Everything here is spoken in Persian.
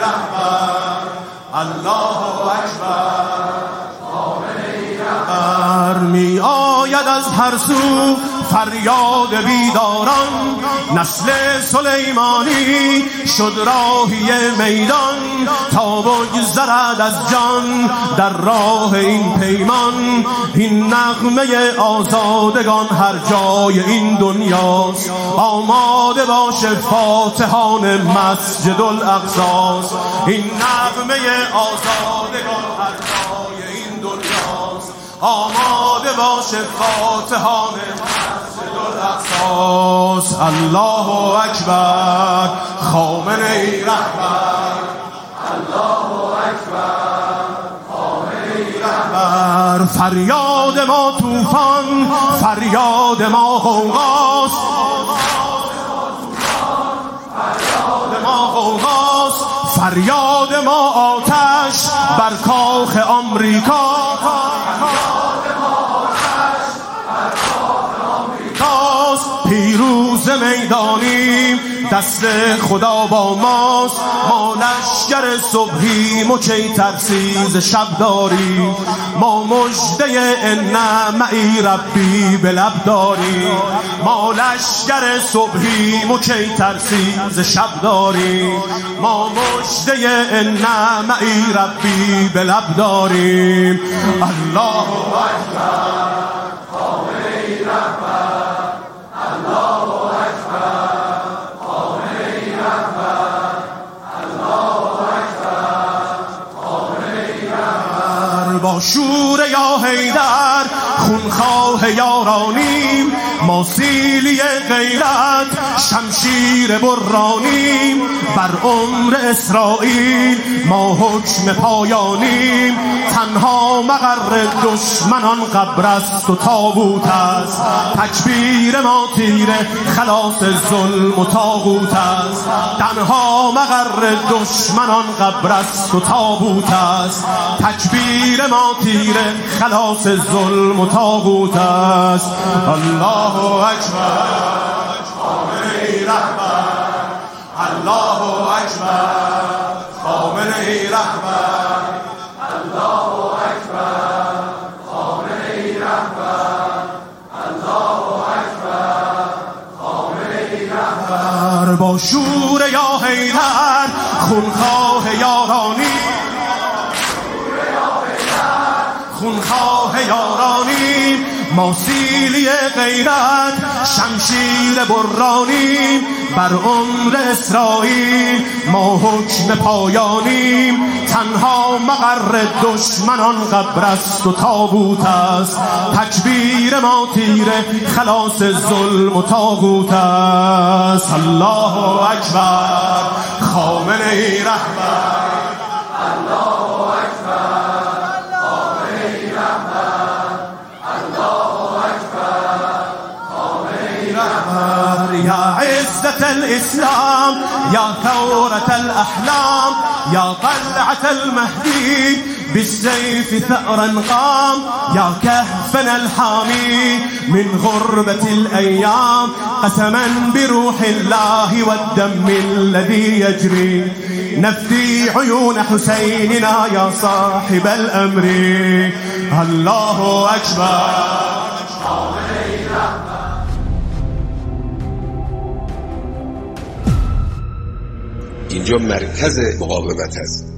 رهبر، الله اکبر. می آید از هر سو فریاد بیداران، نسل سلیمانی شد راهی میدان، تا بگذرد از جان در راه این پیمان. این نغمه آزادگان هر جای این دنیاست، آماده باشه فاتحان مسجد الاقصاست. این نغمه آزادگان هر جای این دنیاست، آماده باشه فاتحان مسجد الاقصاست. الله اکبر، خامنه‌ای رهبر، الله اکبر، خامنه‌ای رهبر. فریاد ما طوفان، فریاد ما غوغاست، فریاد ما غوغاست. فریاد ما آتش بر کاخ آمریکا، پیروز میدانیم دست خدا با ماست. ما لشکر صبحیم و کی ترسیز شب داریم، ما مژده ان معی ربی به لب داریم. ما لشکر صبحیم و کی ترسیز شب داریم، ما مژده ان معی ربی به لب داریم. الله اکبر، خامنه‌ای رهبر، الله اکبر، خامنه‌ای رهبر، الله اکبر، خامنه‌ای رهبر. با شور یا حیدر خونخواه یارانیم، ما سیلی غیرت شمشیر برانیم. بر عمر اسرائیل ما حکم پایانیم، تنها مقر دشمنان قبر است و تابوت است. تکبیر ما تیره خلاص ظلم و طاغوت است، تنها مقر دشمنان قبر است و تابوت است. تکبیر ما تیره خلاص ظلم و طاغوت است. الله اکبر، خامنه‌ای رهبر، الله اکبر، خامنه‌ای رهبر، الله اکبر، خامنه‌ای رهبر، الله اکبر، خامنه‌ای رهبر. با شور یا حیدر خونخواه یارانی، خونخواه یارانیم. ما سیلی غیرت شمشیر برانیم، بر عمر اسرائیل ما حکم پایانیم. تنها مقر دشمنان قبر است و تابوت است. تکبیر ما تیره خلاص ظلم و طاغوت است. الله اکبر، خامنه‌ای رهبر، الله اکبر، خامنه‌ای رهبر، الله اکبر، خامنه‌ای رهبر. یا عزت الاسلام، یا ثورة الاحلام، یا طلعة المهدی بالسيف ثأرا قام. يا كهفنا الحامي من غربة الأيام، قسما بروح الله والدم الذي يجري نفدي عيون حسيننا يا صاحب الأمر. الله أكبر. اینجا مرکز مقاومت است.